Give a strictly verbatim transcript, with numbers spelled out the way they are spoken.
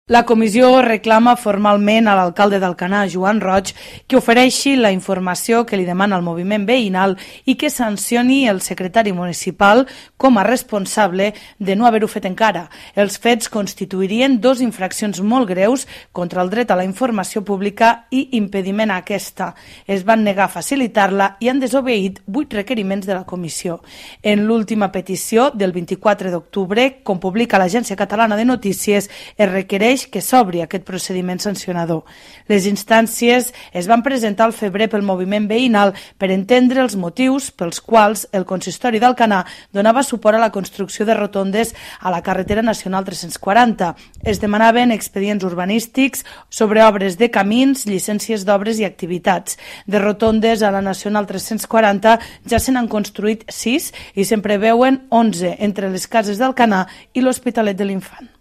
La comissió reclama formalment a l'alcalde d'Alcanar, Joan Roig, que ofereixi la informació que li demana el moviment veïnal i que sancioni el secretari municipal com a responsable de no haver-ho fet encara. Els fets constituirien dos infraccions molt greus contra el dret a la informació pública i impediment a aquesta. Es van negar a facilitar-la i han desobeït vuit requeriments de la comissió. En l'última petició del vint-i-quatre d'octubre, com publica l'Agència Catalana de Notícies, es requereix que s'obri aquest procediment sancionador. Les instàncies es van presentar al febrer pel moviment veïnal per entendre els motius pels quals el consistori d'Alcanar donava suport a la construcció de rotondes a la carretera nacional tres-cents quaranta. Es demanaven expedients urbanístics sobre obres de camins, llicències d'obres i activitats. De rotondes a la nacional tres-cents quaranta ja se n'han construït sis i se'n preveuen onze entre les cases d'Alcanar i l'Hospitalet de l'Infant.